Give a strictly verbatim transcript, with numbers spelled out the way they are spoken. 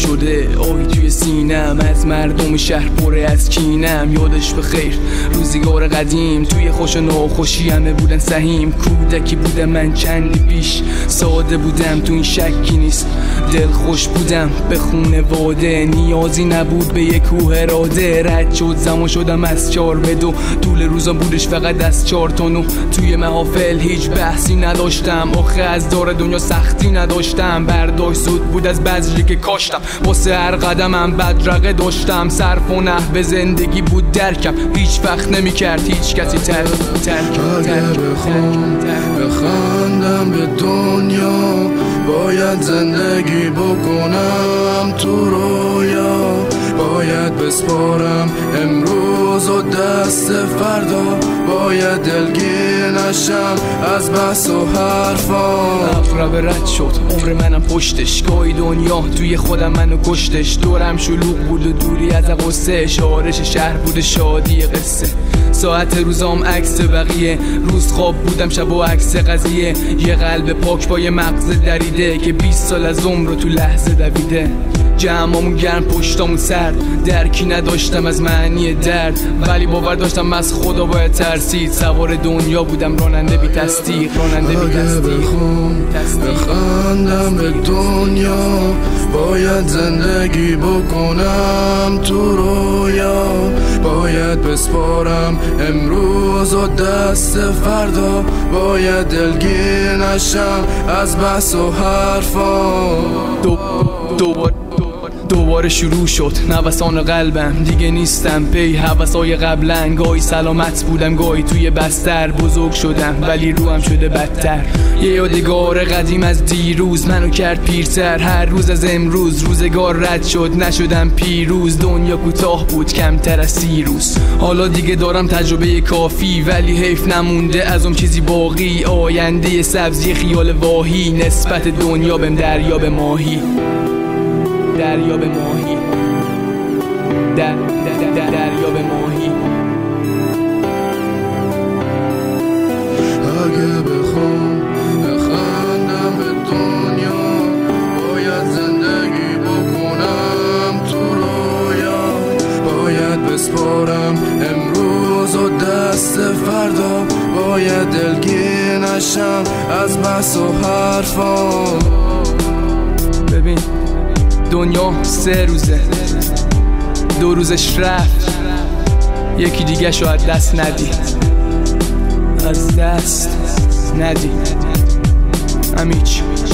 شده آهی توی سینم، از مردم شهر پره از کینم. یادش بخیر روزگار قدیم، توی خوش و ناخوشی همه بودن سهیم. کودکی بودم من چندی پیش، ساده بودم تو این شکی نیست. دل خوش بودم به خونواده، نیازی نبود به یک کوه اراده. رد شد زمان شدم از چار به دو، طول روزم بودش فقط از چار تا نو. توی محافل هیچ بحثی نداشتم، آخه از دار دنیا سختی نداشتم. برداشت زود بود از بذری که کاشتم، واسه هر قدمم بدرقه داشتم. صرف و نحو زندگی بود درکم، هیچ وقت نمی کرد هیچ کسی ترک ترک اگه بخوام بخندم به دنیا، باید زندگی بکنم تو رویا. باید بسپارم امروز و دست فردا، باید دلگیر نشم از بحث و حرفا. اقرب رد شد عمر منم پشتش، گاهی دنیا توی خودم منو کشتش. دورم شلوغ بود و دوری از قصه، شارش شهر بود شادی قصه. ساعت روزام عکس بقیه، روز خواب بودم شب و عکس قضیه. یه قلب پاک با یه مغز دریده که بیست سال از عمر رو تو لحظه دویده. جمعامون گرم پشتامون سرد، درکی نداشتم از معنی درد، ولی باور داشتم از خدا باید ترسید. سوار دنیا بودم راننده بی تصدیق، راننده بی تصدیق. بخندم به دنیا، باید زندگی بکنم تو رویا. باید بسپارم امروز و دست فردا، باید دلگیر نشم از بحث و حرفا. دو دوباره دوباره شروع شد نوسان قلبم، دیگه نیستم پی هوسای قبلن. گاهی سلامت بودم گاهی توی بستر، بزرگ شدم ولی روحم شده بدتر. یه یادگار قدیم از دیروز منو کرد پیرتر، هر روز از امروز روزگار رد شد نشدم پیروز. دنیا کوتاه بود کمتر از سی روز، حالا دیگه دارم تجربه کافی، ولی حیف نمونده از اون چیزی باقی. آینده سبزی خیال واهی، نسبت دنیا بهم دریا به ماهی، دریا به ماهی، در در در دریا به ماهی. اگه بخوام بخندم به دنیا، باید زندگی بکنم تو رویا. باید بسپارم امروز و دست فردا، باید دلگیر نشم از بحث و حرفا. ببین دنیا سه روزه، دو روزش رفت، یکی دیگه شو از دست ندی، از دست ندی. همیچ